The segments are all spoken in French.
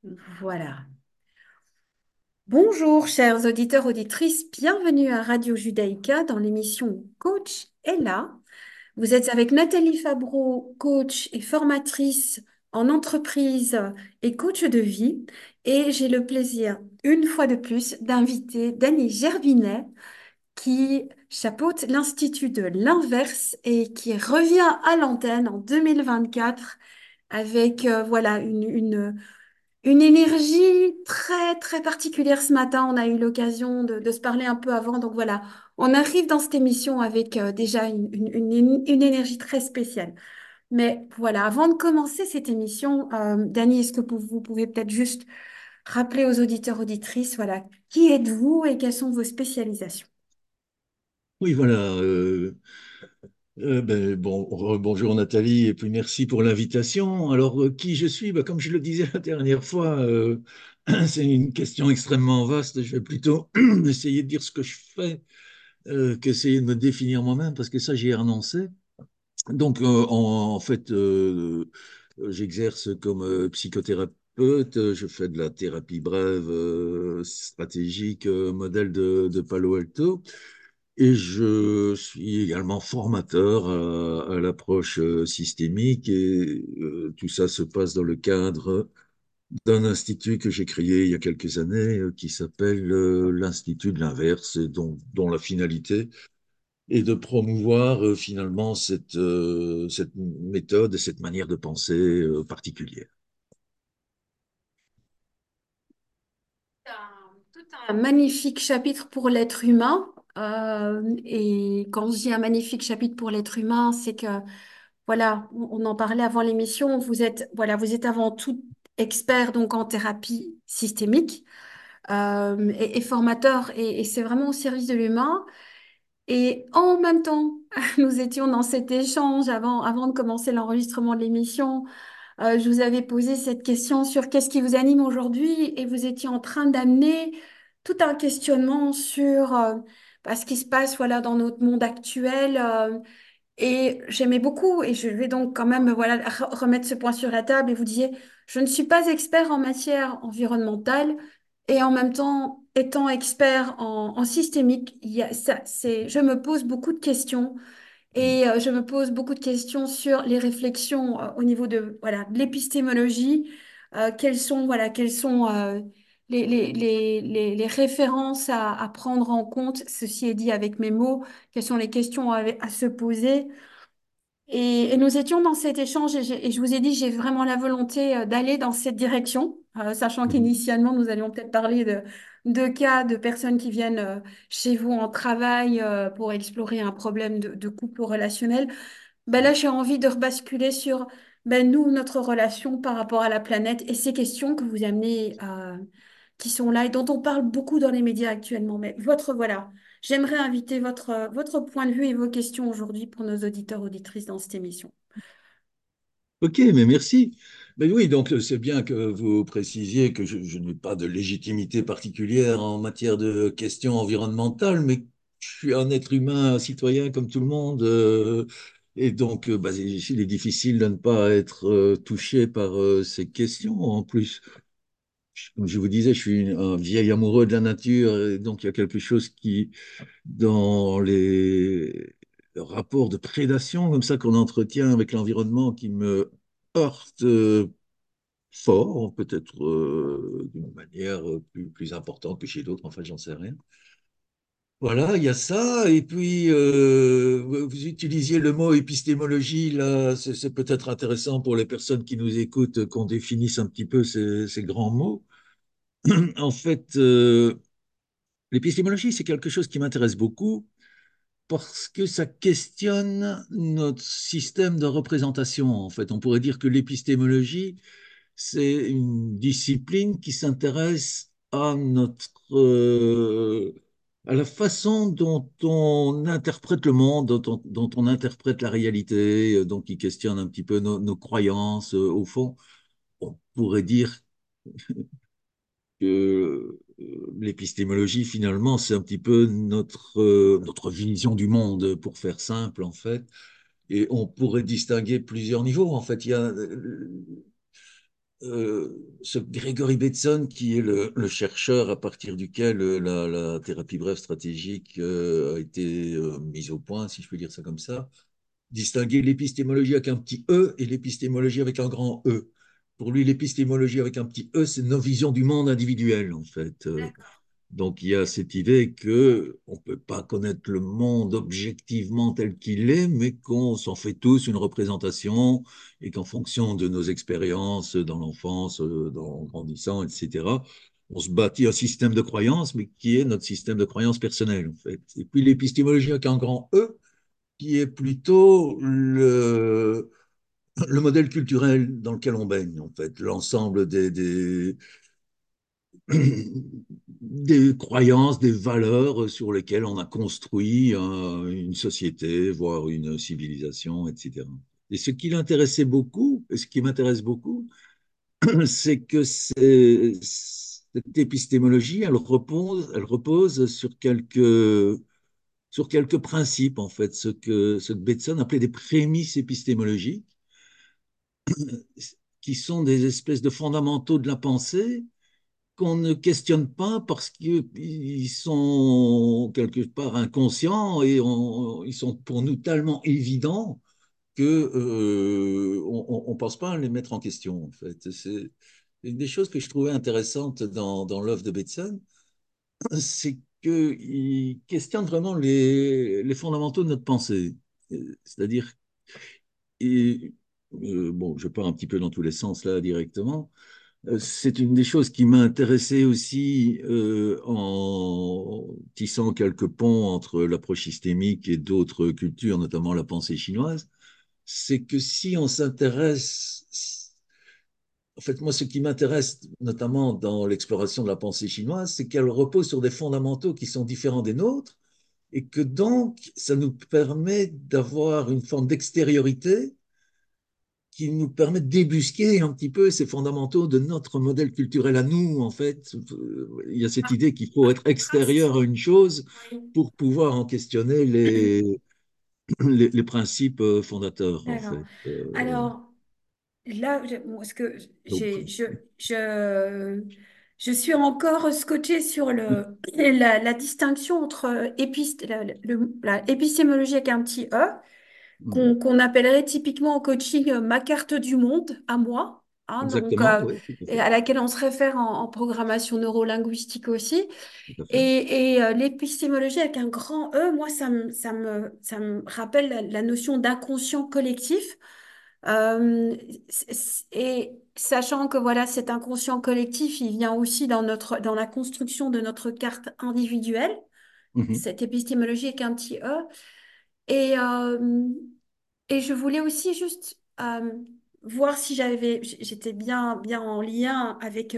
Voilà. Bonjour, chers auditeurs, auditrices, bienvenue à Radio Judaïka dans l'émission Coach est là. Vous êtes avec Nathalie Fabreau, coach et formatrice en entreprise et coach de vie. Et j'ai le plaisir, une fois de plus, d'inviter Dany Gervinet, qui chapeaute l'Institut de l'Inverse et qui revient à l'antenne en 2024 avec voilà une énergie très, très particulière ce matin. On a eu l'occasion de se parler un peu avant. Donc voilà, on arrive dans cette émission avec déjà une énergie très spéciale. Mais voilà, avant de commencer cette émission, Dany, est-ce que vous pouvez peut-être juste rappeler aux auditeurs, auditrices, voilà, qui êtes-vous et quelles sont vos spécialisations? Oui, voilà. Bonjour Nathalie, et puis merci pour l'invitation. Alors, qui je suis? Comme je le disais la dernière fois, c'est une question extrêmement vaste. Je vais plutôt essayer de dire ce que je fais qu'essayer de me définir moi-même, parce que ça, j'y ai renoncé. Donc, en fait, j'exerce comme psychothérapeute. Je fais de la thérapie brève, stratégique, modèle de Palo Alto. Et je suis également formateur à l'approche systémique, et tout ça se passe dans le cadre d'un institut que j'ai créé il y a quelques années qui s'appelle l'Institut de l'Inverse, et dont la finalité est de promouvoir finalement cette méthode et cette manière de penser particulière. Un magnifique chapitre pour l'être humain. Et quand je dis un magnifique chapitre pour l'être humain, c'est que, voilà, on en parlait avant l'émission, voilà, vous êtes avant tout expert donc en thérapie systémique et formateur, et c'est vraiment au service de l'humain. Et en même temps, nous étions dans cet échange avant de commencer l'enregistrement de l'émission. Je vous avais posé cette question sur qu'est-ce qui vous anime aujourd'hui et vous étiez en train d'amener tout un questionnement sur ce qui se passe voilà, dans notre monde actuel. Et j'aimais beaucoup, et je vais donc quand même voilà, remettre ce point sur la table et vous dire, je ne suis pas expert en matière environnementale et en même temps, étant expert en systémique, je me pose beaucoup de questions et je me pose beaucoup de questions sur les réflexions au niveau de, voilà, de l'épistémologie. Quelles sont les références à prendre en compte? Ceci est dit avec mes mots. Quelles sont les questions à se poser? Et nous étions dans cet échange et je vous ai dit, j'ai vraiment la volonté d'aller dans cette direction, sachant Mhm. qu'initialement, nous allions peut-être parler de cas de personnes qui viennent chez vous en travail pour explorer un problème de couple relationnel. Ben là, j'ai envie de rebasculer sur nous, notre relation par rapport à la planète et ces questions que vous amenez, qui sont là et dont on parle beaucoup dans les médias actuellement. Mais voilà, j'aimerais inviter votre point de vue et vos questions aujourd'hui pour nos auditeurs, auditrices dans cette émission. Ok, mais merci. Mais oui, donc c'est bien que vous précisiez que je n'ai pas de légitimité particulière en matière de questions environnementales, mais je suis un être humain, un citoyen comme tout le monde, et donc il est difficile de ne pas être touché par ces questions. En plus, comme je vous disais, je suis un vieil amoureux de la nature, et donc il y a quelque chose qui, dans les rapports de prédation comme ça qu'on entretient avec l'environnement, qui me heurte fort, peut-être d'une manière plus importante que chez d'autres, enfin j'en sais rien. Voilà, il y a ça, et puis vous utilisiez le mot épistémologie, là, c'est peut-être intéressant pour les personnes qui nous écoutent qu'on définisse un petit peu ces grands mots. En fait, l'épistémologie, c'est quelque chose qui m'intéresse beaucoup parce que ça questionne notre système de représentation. En fait, on pourrait dire que l'épistémologie, c'est une discipline qui s'intéresse à à la façon dont on interprète le monde, dont on interprète la réalité, donc qui questionne un petit peu nos croyances. Au fond, on pourrait dire que l'épistémologie, finalement, c'est un petit peu notre vision du monde, pour faire simple, en fait. Et on pourrait distinguer plusieurs niveaux. En fait, ce Gregory Bateson, qui est le chercheur à partir duquel la thérapie brève stratégique a été mise au point, si je peux dire ça comme ça, distinguer l'épistémologie avec un petit E et l'épistémologie avec un grand E. Pour lui, l'épistémologie avec un petit E, c'est nos visions du monde individuel, en fait. D'accord. Donc il y a cette idée que on ne peut pas connaître le monde objectivement tel qu'il est, mais qu'on s'en fait tous une représentation et qu'en fonction de nos expériences dans l'enfance, en grandissant, etc., on se bâtit un système de croyance, mais qui est notre système de croyance personnel, en fait. Et puis l'épistémologie avec un grand E, qui est plutôt le modèle culturel dans lequel on baigne, en fait, l'ensemble des croyances, des valeurs sur lesquelles on a construit une société, voire une civilisation, etc. Et ce qui l'intéressait beaucoup, et ce qui m'intéresse beaucoup, c'est que cette épistémologie, elle repose sur quelques principes, en fait, ce que Bateson appelait des prémices épistémologiques, qui sont des espèces de fondamentaux de la pensée qu'on ne questionne pas parce qu'ils sont quelque part inconscients et ils sont pour nous tellement évidents que on ne pense pas à les mettre en question, en fait. C'est une des choses que je trouvais intéressantes dans l'œuvre de Bateson, c'est qu'il questionne vraiment les fondamentaux de notre pensée. C'est-à-dire, et, bon, je pars un petit peu dans tous les sens là directement. C'est une des choses qui m'a intéressé aussi en tissant quelques ponts entre l'approche systémique et d'autres cultures, notamment la pensée chinoise. C'est que si on s'intéresse, en fait, moi, ce qui m'intéresse notamment dans l'exploration de la pensée chinoise, c'est qu'elle repose sur des fondamentaux qui sont différents des nôtres et que donc, ça nous permet d'avoir une forme d'extériorité qui nous permet de débusquer un petit peu ces fondamentaux de notre modèle culturel à nous, en fait. Il y a cette Par, idée qu'il faut par être contraste, extérieur à une chose oui. pour pouvoir en questionner les principes fondateurs, en D'accord. fait. Alors, là, moi, ce que Donc, je, je suis encore scotchée sur la distinction entre la épistémologie avec un petit E, qu'on appellerait typiquement en coaching ma carte du monde à moi, hein, donc, exactement, oui, tout à et fait. à laquelle on se réfère en programmation neurolinguistique aussi. Tout à fait. Et l'épistémologie avec un grand E, moi, ça me rappelle la notion d'inconscient collectif. Et sachant que voilà, cet inconscient collectif, il vient aussi dans la construction de notre carte individuelle, Mhm, cette épistémologie avec un petit E. Et, euh, et je voulais aussi juste voir si j'étais bien en lien avec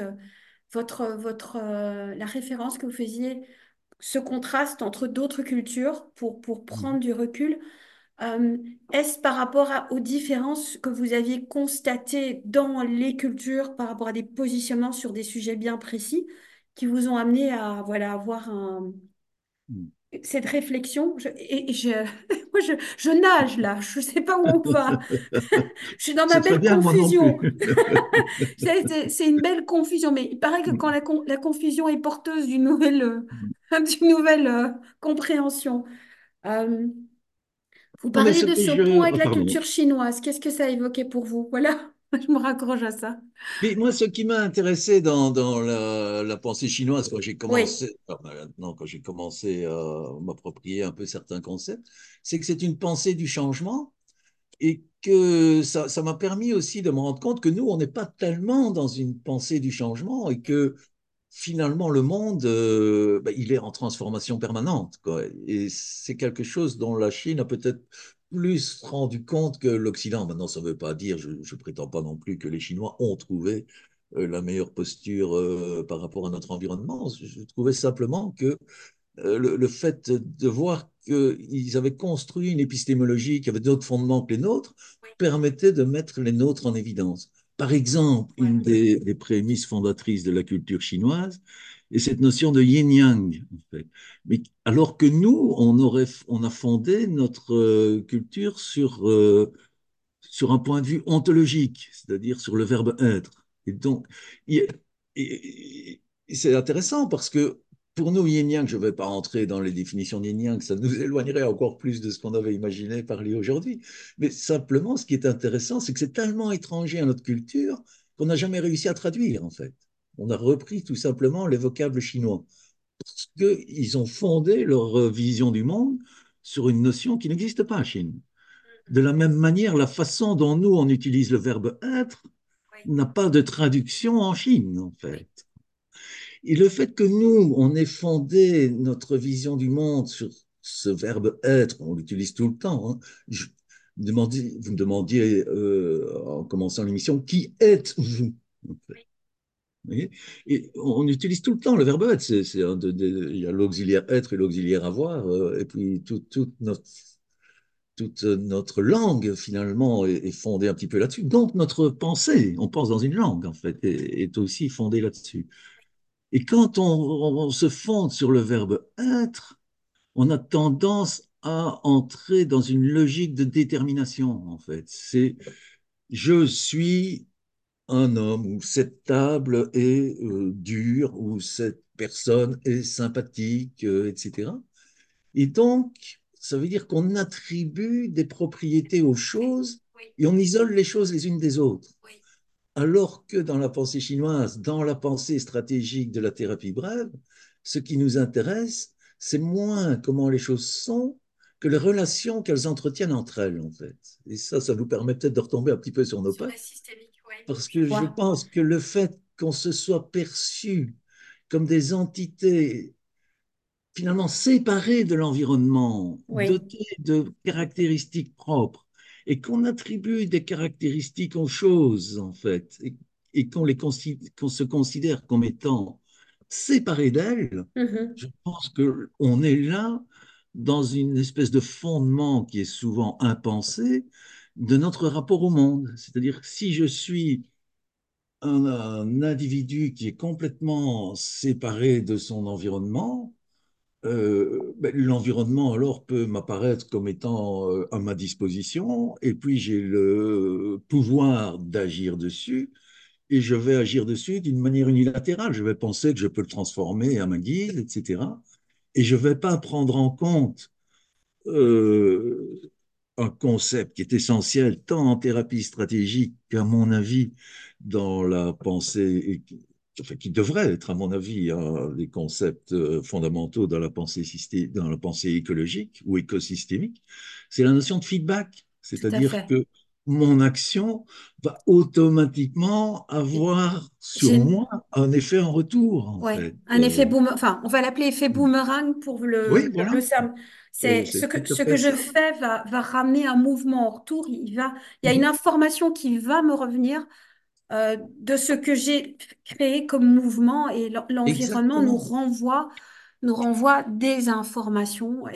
la référence que vous faisiez, ce contraste entre d'autres cultures pour mhm, prendre du recul. Euh, Est-ce par rapport aux différences que vous aviez constatées dans les cultures par rapport à des positionnements sur des sujets bien précis qui vous ont amené à voilà, avoir mhm. cette réflexion? Moi, je nage là, je ne sais pas où on va. Je suis dans ma C'est très belle bien, moi non plus. confusion. C'est une belle confusion, mais il paraît que quand la confusion est porteuse d'une nouvelle, d'une nouvelle compréhension. Euh, Vous Non, mais parlez ce de que ce pont je... avec la pardon. culture chinoise. Qu'est-ce que ça a évoqué pour vous? Voilà, je me raccroche à ça. Mais moi, ce qui m'a intéressé dans la pensée chinoise, quand j'ai Oui, commencé, enfin, maintenant, quand j'ai commencé à m'approprier un peu certains concepts, c'est que c'est une pensée du changement et que ça m'a permis aussi de me rendre compte que nous, on n'est pas tellement dans une pensée du changement et que finalement, le monde, bah, il est en transformation permanente, quoi. Et c'est quelque chose dont la Chine a peut-être plus rendu compte que l'Occident. Maintenant, ça ne veut pas dire, je ne prétends pas non plus que les Chinois ont trouvé la meilleure posture par rapport à notre environnement. Je trouvais simplement que le fait de voir qu'ils avaient construit une épistémologie qui avait d'autres fondements que les nôtres permettait de mettre les nôtres en évidence. Par exemple, ouais, une des prémices fondatrices de la culture chinoise est cette notion de yin-yang, en fait. Mais alors que nous, on a fondé notre culture sur un point de vue ontologique, c'est-à-dire sur le verbe être. Et donc, il- et c'est intéressant parce que pour nous, yin-yang, je ne vais pas entrer dans les définitions d'yin-yang, ça nous éloignerait encore plus de ce qu'on avait imaginé parler aujourd'hui. Mais simplement, ce qui est intéressant, c'est que c'est tellement étranger à notre culture qu'on n'a jamais réussi à traduire, en fait. On a repris tout simplement les vocables chinois parce qu'ils ont fondé leur vision du monde sur une notion qui n'existe pas en Chine. De la même manière, la façon dont nous, on utilise le verbe être Oui, n'a pas de traduction en Chine, en oui, fait. Et le fait que nous, on ait fondé notre vision du monde sur ce verbe être, on l'utilise tout le temps. Hein. Vous me demandiez en commençant l'émission, qui êtes-vous? En fait. oui, Vous voyez. Et on utilise tout le temps le verbe être. Il y a l'auxiliaire être et l'auxiliaire avoir, et puis toute notre langue, finalement, est fondée un petit peu là-dessus. Donc, notre pensée, on pense dans une langue, en fait, est aussi fondée là-dessus. Et quand on se fonde sur le verbe être, on a tendance à entrer dans une logique de détermination, en fait. C'est je suis un homme, ou cette table est dure, ou cette personne est sympathique, etc. Et donc, ça veut dire qu'on attribue des propriétés aux oui, choses oui, et on isole les choses les unes des autres. oui. Alors que dans la pensée chinoise, dans la pensée stratégique de la thérapie brève, ce qui nous intéresse, c'est moins comment les choses sont que les relations qu'elles entretiennent entre elles, en fait. Et ça nous permet peut-être de retomber un petit peu sur nos Sur pattes, la systémique, oui, parce je que je vois. pense que le fait qu'on se soit perçu comme des entités finalement séparés de l'environnement, Oui. dotés de caractéristiques propres, et qu'on attribue des caractéristiques aux choses, en fait, et qu'on se considère comme étant séparés d'elles, Mhm. je pense qu'on est là dans une espèce de fondement qui est souvent impensé de notre rapport au monde. C'est-à-dire que si je suis un individu qui est complètement séparé de son environnement, ben, l'environnement alors peut m'apparaître comme étant à ma disposition, et puis j'ai le pouvoir d'agir dessus, et je vais agir dessus d'une manière unilatérale. Je vais penser que je peux le transformer à ma guise, etc. Et je ne vais pas prendre en compte euh, un concept qui est essentiel tant en thérapie stratégique qu'à mon avis dans la pensée, enfin, qui devrait être à mon avis un des concepts fondamentaux dans la pensée, dans la pensée écologique ou écosystémique, c'est la notion de feedback. Tout à C'est-à-dire fait. que mon action va automatiquement avoir sur J'ai moi un effet en retour, en ouais, fait. un effet boomerang, enfin, on va l'appeler effet boomerang pour Oui, le voilà, sam. C'est c'est tout à ce que fait je ça. fais va ramener un mouvement en retour. Il y a une Mhm, information qui va me revenir de ce que j'ai créé comme mouvement et l'environnement exactement. nous renvoie des informations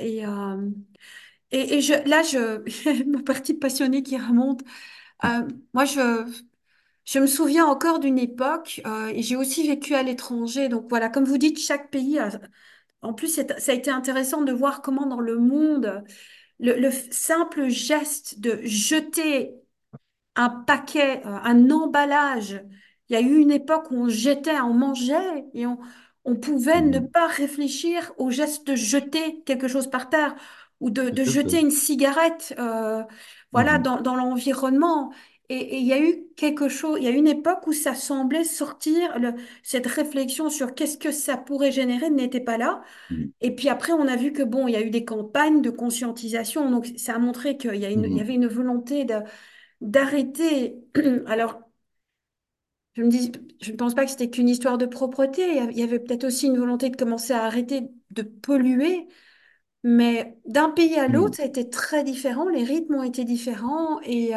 et là, ma partie passionnée qui remonte. Euh, moi, je me souviens encore d'une époque, et j'ai aussi vécu à l'étranger. Donc voilà, comme vous dites, chaque pays a... En plus, ça a été intéressant de voir comment dans le monde, le simple geste de jeter un paquet, un emballage. Il y a eu une époque où on jetait, on mangeait et on pouvait ne Mhm, pas réfléchir au geste de jeter quelque chose par terre ou de tout à jeter fait. une cigarette, voilà, Mhm. dans l'environnement. Et il y a eu quelque chose, il y a une époque où ça semblait sortir, cette réflexion sur qu'est-ce que ça pourrait générer n'était pas là. Mhm. Et puis après, on a vu que bon, il y a eu des campagnes de conscientisation, donc ça a montré il y Mhm. avait une volonté d'arrêter. Alors, je me dis, je ne pense pas que c'était qu'une histoire de propreté. Il y avait peut-être aussi une volonté de commencer à arrêter de polluer. Mais d'un pays à l'autre, Mhm. ça a été très différent. Les rythmes ont été différents.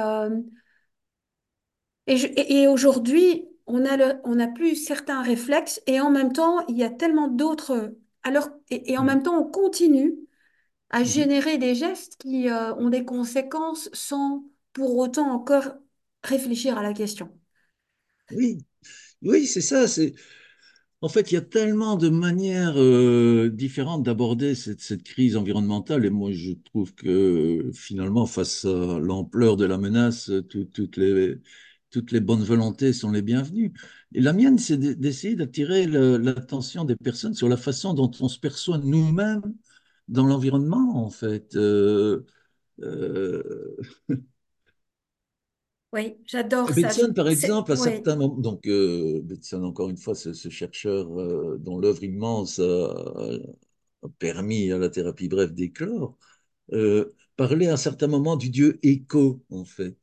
Et aujourd'hui, on a plus certains réflexes. Et en même temps, il y a tellement d'autres. Alors, et en Mhm. même temps, on continue à Mhm. générer des gestes qui ont des conséquences sans pour autant encore réfléchir à la question. Oui, oui, c'est ça. En fait, il y a tellement de manières différentes d'aborder cette crise environnementale. Et moi, je trouve que finalement, face à l'ampleur de la menace, toutes les bonnes volontés sont les bienvenues. Et la mienne, c'est d'essayer d'attirer l'attention des personnes sur la façon dont on se perçoit nous-mêmes dans l'environnement, en fait. Euh, Oui, j'adore ça. Bateson, par C'est, exemple, à oui, certains moments, donc Bateson, encore une fois, ce chercheur dont l'œuvre immense a permis à la thérapie brève d'éclore, parlait à un certain moment du dieu Écho, en fait.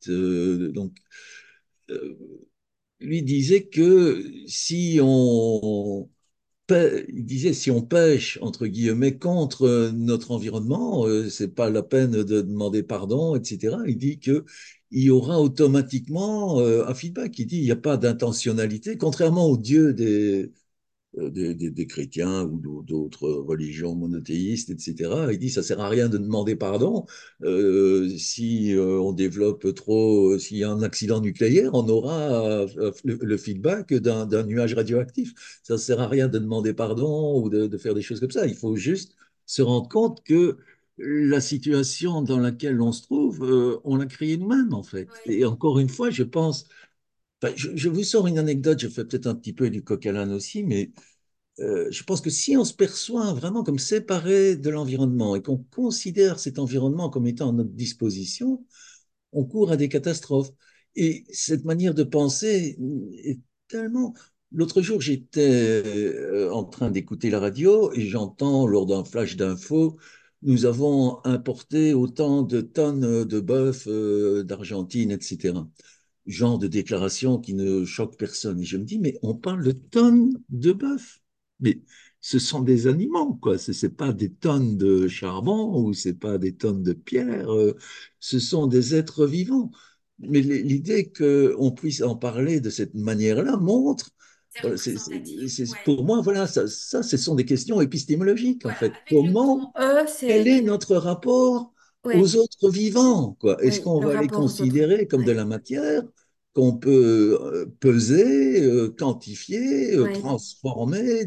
Euh, Lui disait que si on il disait si on pêche entre guillemets contre notre environnement, c'est pas la peine de demander pardon, etc. Il dit que il y aura automatiquement un feedback. Il dit il n'y a pas d'intentionnalité, contrairement au Dieu des chrétiens ou d'autres religions monothéistes, etc. Il dit ça sert à rien de demander pardon. Si on développe trop, s'il y a un accident nucléaire, on aura le feedback d'un nuage radioactif. Ça sert à rien de demander pardon ou de faire des choses comme ça. Il faut juste se rendre compte que la situation dans laquelle on se trouve, on l'a créée nous-mêmes en fait. oui, Et encore une fois, je pense, enfin, je vous sors une anecdote, je fais peut-être un petit peu du coq à l'âne aussi, mais je pense que si on se perçoit vraiment comme séparé de l'environnement et qu'on considère cet environnement comme étant à notre disposition, on court à des catastrophes. Et cette manière de penser est tellement... L'autre jour, j'étais en train d'écouter la radio et j'entends lors d'un flash d'infos, nous avons importé autant de tonnes de bœuf d'Argentine, etc. Genre de déclaration qui ne choque personne. Et je me dis, mais on parle de tonnes de bœuf. Mais ce sont des animaux, quoi. Ce n'est pas des tonnes de charbon ou c'est pas des tonnes de pierre. Ce sont des êtres vivants. Mais l'idée qu'on puisse en parler de cette manière-là montre, c'est voilà, représentatif. Ouais. pour moi, voilà, ça, ce sont des questions épistémologiques, en Voilà, fait. avec le Comment, grand E, quel est c'est, notre rapport ouais, aux autres vivants, quoi? Est-ce oui, qu'on le va les rapport aux autres. considérer comme de Ouais, la matière qu'on peut peser, quantifier, ouais. transformer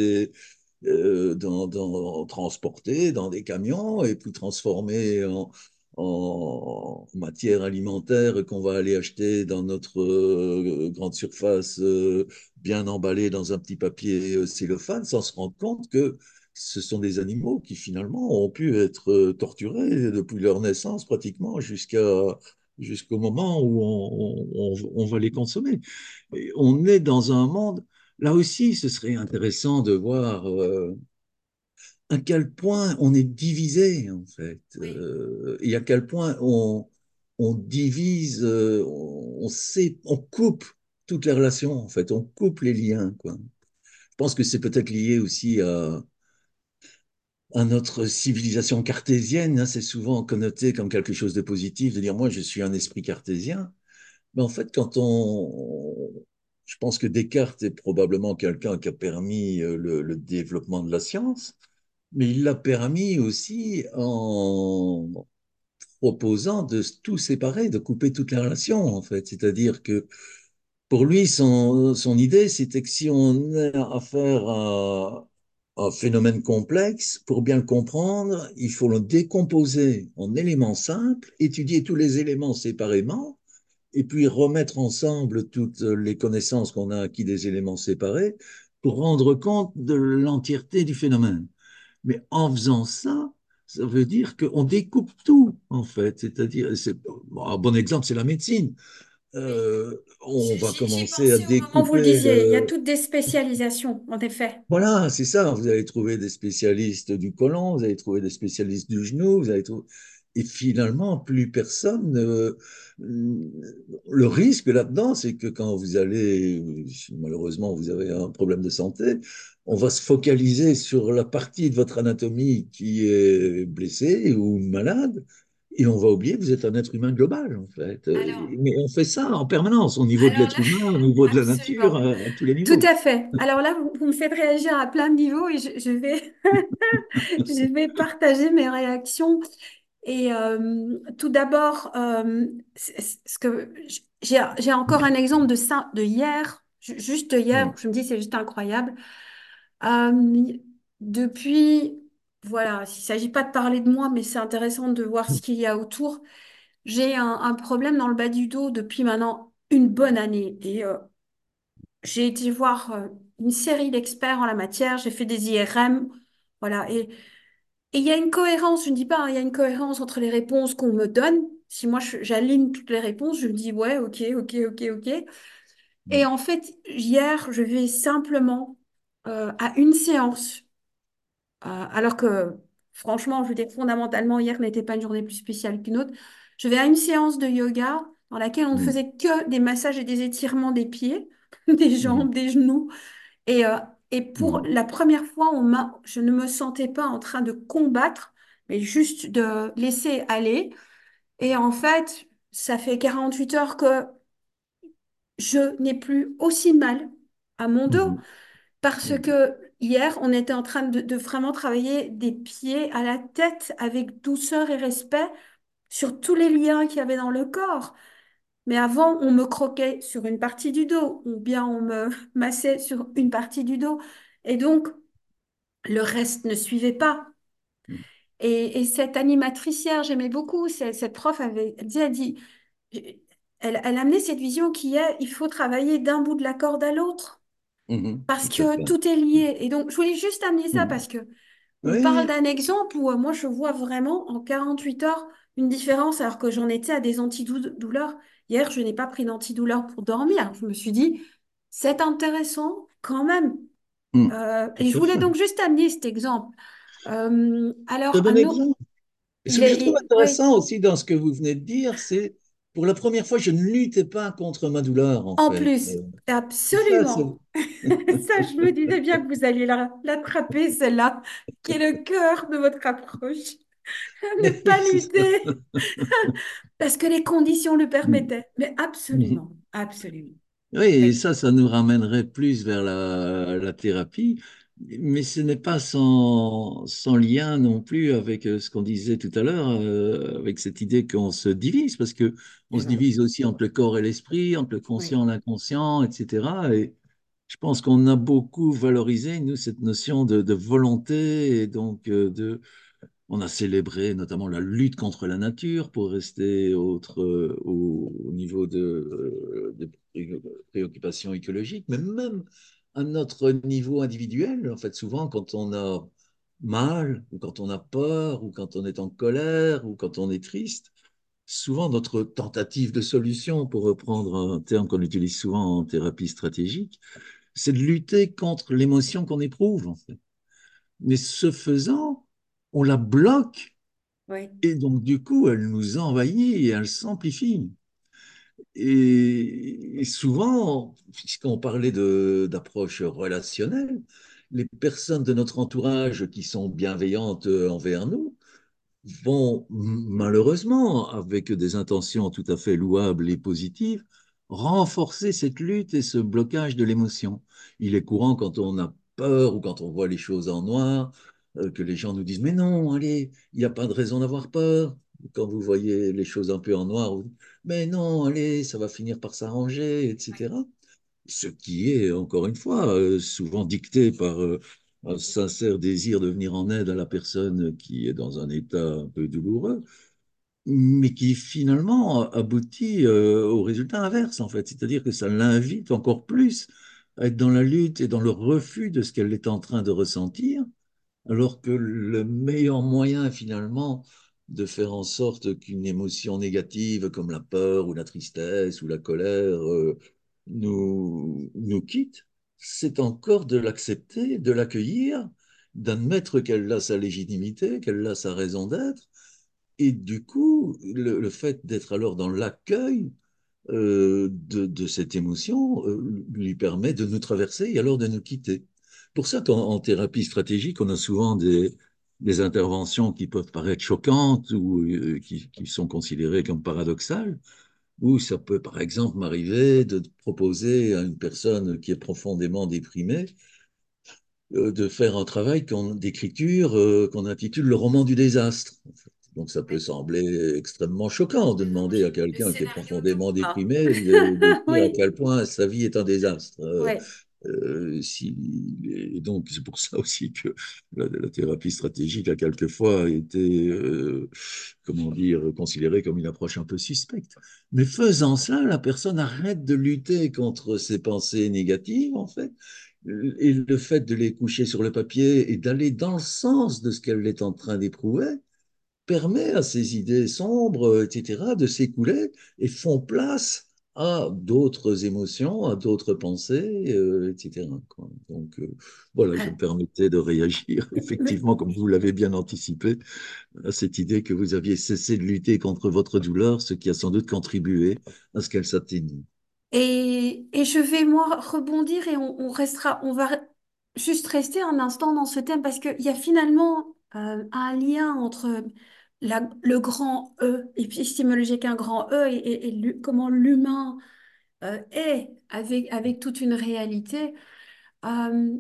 transporter dans des camions et puis transformer en matière alimentaire qu'on va aller acheter dans notre grande surface, bien emballée dans un petit papier cellophane, sans se rendre compte que ce sont des animaux qui finalement ont pu être torturés depuis leur naissance pratiquement jusqu'au moment où on va les consommer. Et on est dans un monde, là aussi, ce serait intéressant de voir à quel point on est divisé, en fait, Oui. et à quel point on divise, on coupe toutes les relations, en fait, on coupe les liens, quoi. Je pense que c'est peut-être lié aussi à notre civilisation cartésienne, hein. C'est souvent connoté comme quelque chose de positif, de dire moi je suis un esprit cartésien. Mais en fait, je pense que Descartes est probablement quelqu'un qui a permis le développement de la science, mais il l'a permis aussi en proposant de tout séparer, de couper toutes les relations, en fait. C'est-à-dire que pour lui, son idée, c'était que si on a affaire à un phénomène complexe, pour bien le comprendre, il faut le décomposer en éléments simples, étudier tous les éléments séparément, et puis remettre ensemble toutes les connaissances qu'on a acquis des éléments séparés pour rendre compte de l'entièreté du phénomène. Mais en faisant ça, ça veut dire qu'on découpe tout, en fait. C'est-à-dire, bon, un bon exemple, c'est la médecine. Oui. On va J'y commencer à pensais au moment où vous le découper disiez. Il y a toutes des spécialisations, en effet. voilà, c'est ça. Vous allez trouver des spécialistes du côlon, vous allez trouver des spécialistes du genou, vous allez trouver... Et finalement, plus personne. Le risque là-dedans, c'est que quand vous allez, si malheureusement, vous avez un problème de santé, on va se focaliser sur la partie de votre anatomie qui est blessée ou malade, et on va oublier que vous êtes un être humain global, en fait. Alors, Mais on fait ça en permanence, au niveau de alors là, l'être humain, au niveau de la nature, absolument. à tous les Tout niveaux. à fait. Alors là, vous me faites réagir à plein de niveaux et je vais, je vais partager mes réactions. Et tout d'abord, ce que j'ai encore un exemple de ça de hier, juste hier, Oui. où je me dis c'est juste incroyable. Euh, Depuis, voilà, il ne s'agit pas de parler de moi, mais c'est intéressant de voir ce qu'il y a autour. J'ai un problème dans le bas du dos depuis maintenant. une bonne année. Et j'ai été voir une série d'experts en la matière, j'ai fait des IRM, voilà. Et il y a une cohérence, je ne dis pas, hein, il y a une cohérence entre les réponses qu'on me donne. Si moi j'aligne toutes les réponses, je me dis ouais, ok, ok, ok, ok. Et en fait, hier, je vais simplement à une séance, alors que franchement, je veux dire, fondamentalement, hier n'était pas une journée plus spéciale qu'une autre. Je vais à une séance de yoga dans laquelle on ne Mhm. faisait que des massages et des étirements des pieds, des Mhm. jambes, des genoux. Et, euh, et pour Mhm. la première fois, je ne me sentais pas en train de combattre, mais juste de laisser aller. Et en fait, ça fait 48 heures que je n'ai plus aussi mal à mon dos Mhm. parce Mhm. que hier, on était en train de vraiment travailler des pieds à la tête avec douceur et respect sur tous les liens qu'il y avait dans le corps. Mais avant, on me croquait sur une partie du dos ou bien on me massait sur une partie du dos. Et donc, le reste ne suivait pas. Et cette animatrice hier, j'aimais beaucoup, cette prof elle dit, elle a amené cette vision qui est, il faut travailler d'un bout de la corde à l'autre, Mhm. parce Tout à que fait. tout est lié. Et donc, je voulais juste amener ça Mhm. parce que on Oui, parle oui. d'un exemple où moi, je vois vraiment en 48 heures une différence, alors que j'en étais à des antidouleurs. Hier, je n'ai pas pris d'antidouleur pour dormir. Je me suis dit, c'est intéressant quand même. Mhm. Tout Et je à voulais fait. donc juste amener cet exemple. Très Alors, bon un autre, exemple. Et ce que je trouve oui, intéressant aussi dans ce que vous venez de dire, c'est pour la première fois, je ne luttais pas contre ma douleur, en en fait. plus, Et ça, c'est... absolument. Ça, je me disais bien que vous alliez l'attraper, celle-là, qui est le cœur de votre approche. Ne Oui, pas c'est ça. lutter, parce que les conditions le Mhm. permettaient. Mais Mhm. absolument, absolument. Oui, et Oui, ça nous ramènerait plus vers la thérapie, mais ce n'est pas sans lien non plus avec ce qu'on disait tout à l'heure, avec cette idée qu'on se divise, parce que on c'est se vrai. divise aussi entre le corps et l'esprit, entre le Oui, conscient et l'inconscient, etc. Et je pense qu'on a beaucoup valorisé, nous, cette notion de volonté et donc on a célébré notamment la lutte contre la nature pour rester au niveau de préoccupations écologiques, mais même à notre niveau individuel. En fait, souvent, quand on a mal, ou quand on a peur, ou quand on est en colère, ou quand on est triste, souvent notre tentative de solution, pour reprendre un terme qu'on utilise souvent en thérapie stratégique, c'est de lutter contre l'émotion qu'on éprouve, en fait. Mais ce faisant, on la bloque oui, et donc, du coup, elle nous envahit et elle s'amplifie. Et souvent, puisqu'on parlait d'approche relationnelle, les personnes de notre entourage qui sont bienveillantes envers nous vont malheureusement, avec des intentions tout à fait louables et positives, renforcer cette lutte et ce blocage de l'émotion. Il est courant quand on a peur ou quand on voit les choses en noir, que les gens nous disent, mais non, allez, il n'y a pas de raison d'avoir peur. Quand vous voyez les choses un peu en noir, vous dites, mais non, allez, ça va finir par s'arranger, etc. Ce qui est, encore une fois, souvent dicté par un sincère désir de venir en aide à la personne qui est dans un état un peu douloureux, mais qui finalement aboutit au résultat inverse, en fait. C'est-à-dire que ça l'invite encore plus à être dans la lutte et dans le refus de ce qu'elle est en train de ressentir, alors que le meilleur moyen, finalement, de faire en sorte qu'une émotion négative comme la peur ou la tristesse ou la colère nous quitte, c'est encore de l'accepter, de l'accueillir, d'admettre qu'elle a sa légitimité, qu'elle a sa raison d'être. Et du coup, le fait d'être alors dans l'accueil de cette émotion lui permet de nous traverser et alors de nous quitter. Pour ça qu'en thérapie stratégique, on a souvent des interventions qui peuvent paraître choquantes ou qui sont considérées comme paradoxales, où ça peut par exemple m'arriver de proposer à une personne qui est profondément déprimée de faire un travail d'écriture qu'on intitule le roman du désastre. En fait. Donc ça peut oui. sembler extrêmement choquant de demander à Le quelqu'un qui est scénario de profondément Dumas. déprimé d'écrire à Oui, quel point sa vie est un désastre. oui, Et donc, c'est pour ça aussi que la thérapie stratégique a quelquefois été, comment dire, considérée comme une approche un peu suspecte. Mais faisant cela, la personne arrête de lutter contre ses pensées négatives, en fait, et le fait de les coucher sur le papier et d'aller dans le sens de ce qu'elle est en train d'éprouver, permet à ces idées sombres, etc., de s'écouler et font place à d'autres émotions, à d'autres pensées, etc., quoi. Donc, voilà, je me permettais de réagir, effectivement, comme vous l'avez bien anticipé, à cette idée que vous aviez cessé de lutter contre votre douleur, ce qui a sans doute contribué à ce qu'elle s'atténue. Et je vais, moi, rebondir et on va juste rester un instant dans ce thème parce qu'il y a finalement un lien entre le grand E, épistémologique, un grand E, comment l'humain est avec toute une réalité. Euh,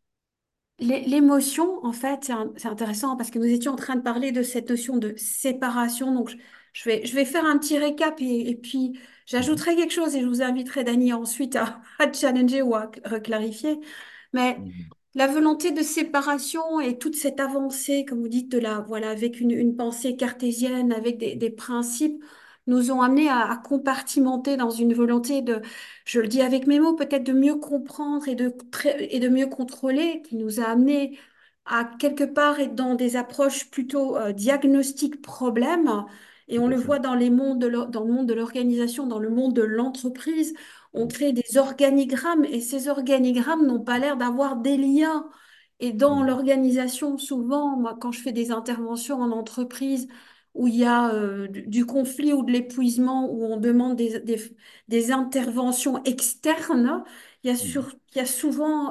L'émotion, en fait, c'est intéressant parce que nous étions en train de parler de cette notion de séparation. Donc, je vais faire un petit récap et puis Mhm, j'ajouterai quelque chose et je vous inviterai, Dany, ensuite à challenger ou à reclarifier. Mais mhm, la volonté de séparation et toute cette avancée, comme vous dites, voilà, avec une pensée cartésienne, avec des principes, nous ont amenés à compartimenter dans une volonté de, je le dis avec mes mots, peut-être de mieux comprendre et de mieux contrôler, qui nous a amenés à quelque part être dans des approches plutôt diagnostic problème. Et on tout à le fait. voit dans dans le monde de l'organisation, dans le monde de l'entreprise. On crée des organigrammes et ces organigrammes n'ont pas l'air d'avoir des liens. Et dans Mhm, l'organisation, souvent, moi, quand je fais des interventions en entreprise où il y a du conflit ou de l'épuisement, où on demande des interventions externes, mhm, il y a souvent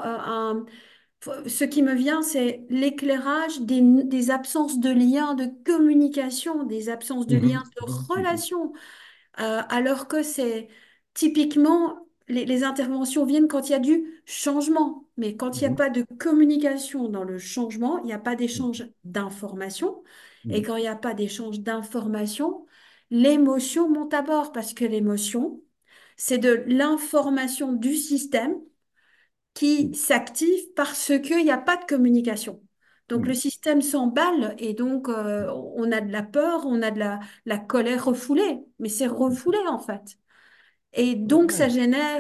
ce qui me vient, c'est l'éclairage des absences de liens de communication, des absences de mhm, liens de mhm, mhm, relation. Alors que c'est typiquement, les interventions viennent quand il y a du changement. Mais quand il n'y a mhm, pas de communication dans le changement, il n'y a pas mhm, d'échange d'informations. Et mhm, quand il n'y a pas d'échange d'informations, l'émotion monte à bord parce que l'émotion, c'est de l'information du système qui mhm, s'active parce qu'il n'y a pas de communication. Donc le mhm, système s'emballe et donc on a de la peur, on a la colère refoulée, mais c'est mhm. refoulé en fait. Et Ouais, donc ouais.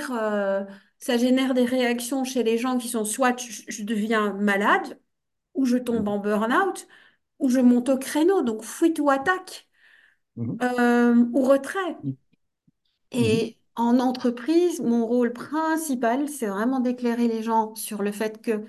ça génère des réactions chez les gens qui sont soit je deviens malade, ou je tombe Mhm, en burn-out, ou je monte au créneau, donc fuite ou attaque, mhm, ou retrait. mhm, Et en entreprise, mon rôle principal, c'est vraiment d'éclairer les gens sur le fait que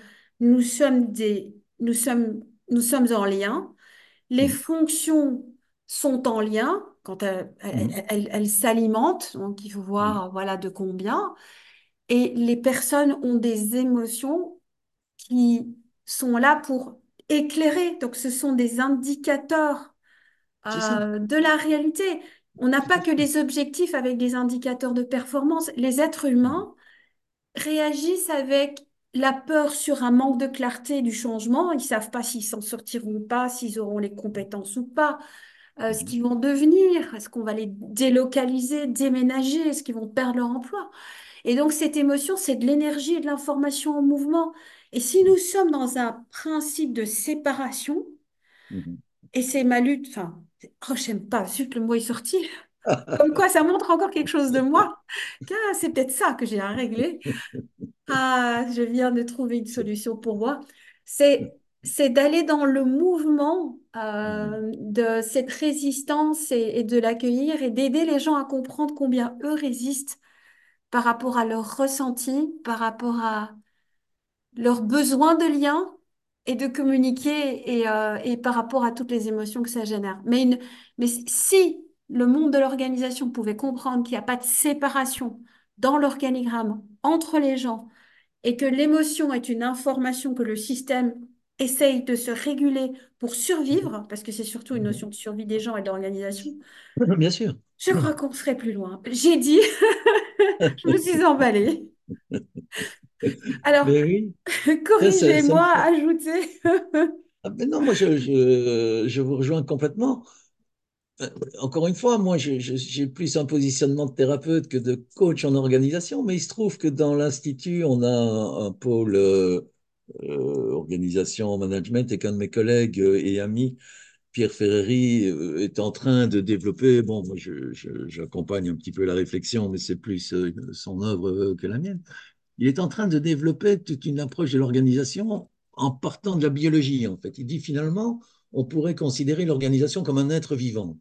nous sommes en lien. Les mhm, fonctions sont en lien quand mhm, elles s'alimentent. Donc, il faut mhm, voir, voilà, de combien. Et les personnes ont des émotions qui sont là pour éclairer. Donc, ce sont des indicateurs c'est ça, de la réalité. On n'a tout pas à que fait. des objectifs avec des indicateurs de performance. Les êtres Mhm, humains réagissent avec la peur sur un manque de clarté du changement. Ils savent pas s'ils s'en sortiront ou pas, s'ils auront les compétences ou pas, ce mhm, qu'ils vont devenir, est-ce qu'on va les délocaliser, déménager, est-ce qu'ils vont perdre leur emploi. Et donc cette émotion, c'est de l'énergie et de l'information en mouvement. Et si nous sommes dans un principe de séparation, mhm. et c'est ma lutte, enfin, oh, j'aime pas, zut, le mot est sorti. Comme quoi, ça montre encore quelque chose de moi. Ah, c'est peut-être ça que j'ai à régler. Ah, je viens de trouver une solution pour moi. C'est d'aller dans le mouvement Mhm, de cette résistance et de l'accueillir et d'aider les gens à comprendre combien eux résistent par rapport à leur ressenti, par rapport à leur besoin de lien et de communiquer et par rapport à toutes les émotions que ça génère. Mais si le monde de l'organisation pouvait comprendre qu'il n'y a pas de séparation dans l'organigramme entre les gens et que l'émotion est une information que le système essaye de se réguler pour mhm, survivre, parce que c'est surtout une mhm. notion de survie des gens et de l'organisation, Bien sûr. je crois qu'on serait plus loin. J'ai dit, je me suis emballée. Alors, Mais oui, ça me corrigez-moi, fait. ajoutez. Ah, mais non, moi je vous rejoins complètement. Encore une fois, moi, j'ai plus un positionnement de thérapeute que de coach en organisation, mais il se trouve que dans l'Institut, on a un pôle organisation, management, et qu'un de mes collègues et amis, Pierre Ferreri, est en train de développer. Bon, moi, j'accompagne un petit peu la réflexion, mais c'est plus son œuvre que la mienne. Il est en train de développer toute une approche de l'organisation en partant de la biologie, en fait. Il dit finalement, on pourrait considérer l'organisation comme un être vivant.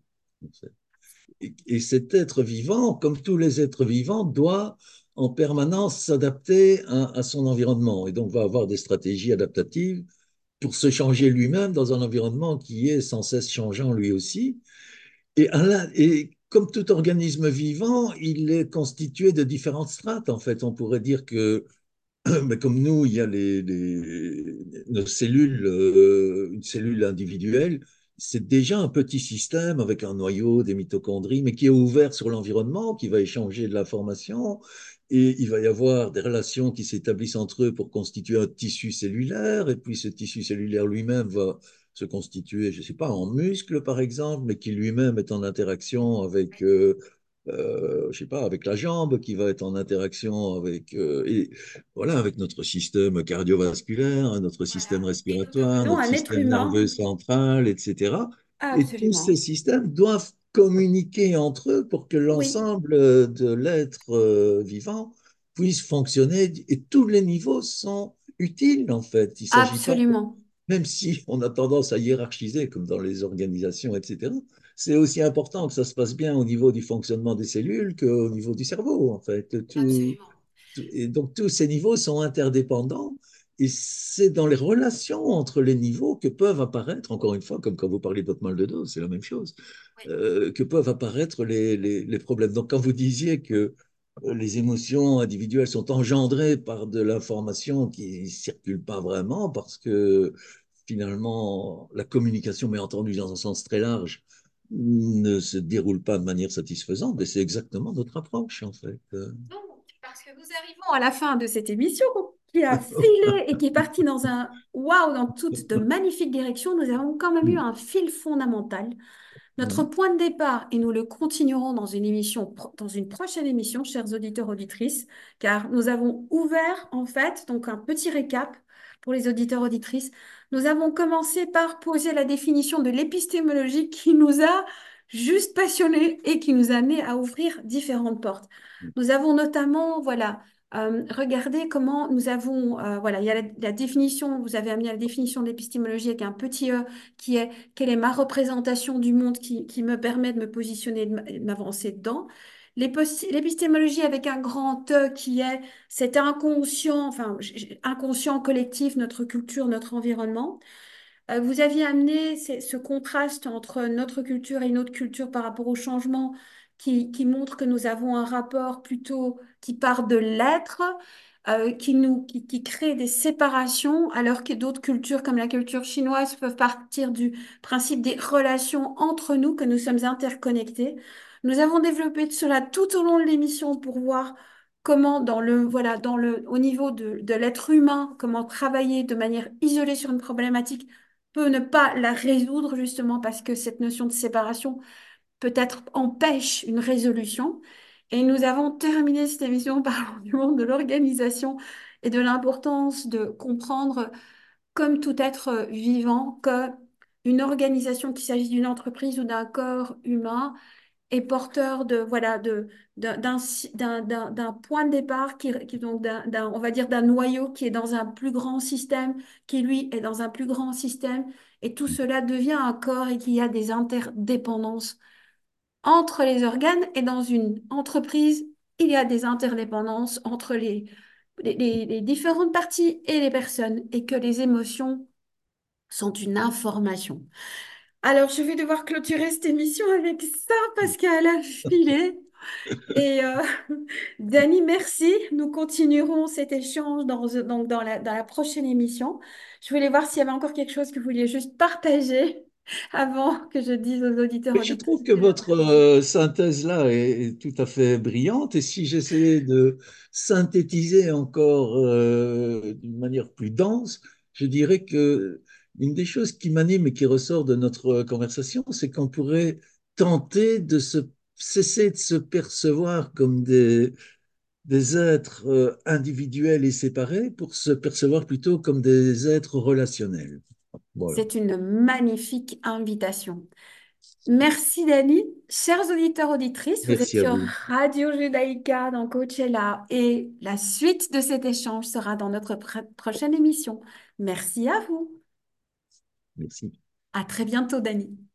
Et cet être vivant, comme tous les êtres vivants, doit en permanence s'adapter à son environnement et donc va avoir des stratégies adaptatives pour se changer lui-même dans un environnement qui est sans cesse changeant lui aussi. Et comme tout organisme vivant, il est constitué de différentes strates. En fait, on pourrait dire que mais comme nous, il y a nos cellules, une cellule individuelle, c'est déjà un petit système avec un noyau, des mitochondries, mais qui est ouvert sur l'environnement, qui va échanger de l'information, et il va y avoir des relations qui s'établissent entre eux pour constituer un tissu cellulaire, et puis ce tissu cellulaire lui-même va se constituer, je ne sais pas, en muscle par exemple, mais qui lui-même est en interaction avec je sais pas, avec la jambe, qui va être en interaction avec, et voilà, avec notre système cardiovasculaire, hein, notre système Voilà. Et nous respiratoire, devenons notre un être système humain. nerveux central, etc. Et tous ces Absolument. systèmes doivent communiquer entre eux pour que Oui, l'ensemble de l'être vivant puisse fonctionner. Et tous les niveaux sont utiles, en fait. Il ne s'agit pas, absolument. même si on a tendance à hiérarchiser, comme dans les organisations, etc., c'est aussi important que ça se passe bien au niveau du fonctionnement des cellules qu'au niveau du cerveau, en fait. Absolument. Et donc, tous ces niveaux sont interdépendants. Et c'est dans les relations entre les niveaux que peuvent apparaître, encore une fois, comme quand vous parlez de votre mal de dos, c'est la même chose, Oui, que peuvent apparaître les problèmes. Donc, quand vous disiez que les émotions individuelles sont engendrées par de l'information qui ne circule pas vraiment, parce que finalement, la communication, mais entendue dans un sens très large, ne se déroule pas de manière satisfaisante. Et c'est exactement notre approche, en fait. donc, parce que nous arrivons à la fin de cette émission qui a filé et qui est partie dans un waouh, dans toutes de magnifiques directions, nous avons quand même eu un fil fondamental. Notre point de départ, et nous le continuerons dans une émission, dans une prochaine émission, chers auditeurs, auditrices, car nous avons ouvert, en fait, donc un petit récap pour les auditeurs, auditrices. Nous avons commencé par poser la définition de l'épistémologie qui nous a juste passionnés et qui nous a amené à ouvrir différentes portes. Nous avons notamment, voilà, regardé comment nous avons, voilà, il y a la définition, vous avez amené la définition de l'épistémologie avec un petit E qui est quelle est ma représentation du monde qui me permet de me positionner, et de m'avancer dedans. L'épistémologie avec un grand E qui est cet inconscient, enfin, inconscient collectif, notre culture, notre environnement. Vous aviez amené ce contraste entre notre culture et une autre culture par rapport au changement qui montre que nous avons un rapport plutôt qui part de l'être, qui crée des séparations, alors que d'autres cultures comme la culture chinoise peuvent partir du principe des relations entre nous, que nous sommes interconnectés. Nous avons développé cela tout au long de l'émission pour voir comment voilà, au niveau de l'être humain, comment travailler de manière isolée sur une problématique peut ne pas la résoudre justement parce que cette notion de séparation peut-être empêche une résolution. Et nous avons terminé cette émission par du monde de l'organisation et de l'importance de comprendre, comme tout être vivant, que une organisation, qu'il s'agisse d'une entreprise ou d'un corps humain, est porteur de voilà d'un point de départ donc on va dire d'un noyau qui est dans un plus grand système qui lui est dans un plus grand système et tout cela devient un corps et qu'il y a des interdépendances entre les organes et dans une entreprise il y a des interdépendances entre les différentes parties et les personnes et que les émotions sont une information. Alors, je vais devoir clôturer cette émission avec ça parce qu'elle a filé. Et Dani, merci. Nous continuerons cet échange donc dans la prochaine émission. Je voulais voir s'il y avait encore quelque chose que vous vouliez juste partager avant que je dise aux auditeurs Mais je auditrices trouve que de la votre partie. synthèse-là est tout à fait brillante. Et si j'essayais de synthétiser encore d'une manière plus dense, je dirais que une des choses qui m'anime et qui ressort de notre conversation, c'est qu'on pourrait tenter de cesser de se percevoir comme des êtres individuels et séparés pour se percevoir plutôt comme des êtres relationnels. Voilà. C'est une magnifique invitation. Merci Dani. Chers auditeurs, auditrices, vous êtes Merci à sur vous. Radio Judaïka dans Coachella et la suite de cet échange sera dans notre prochaine émission. Merci à vous. Merci. À très bientôt, Dani.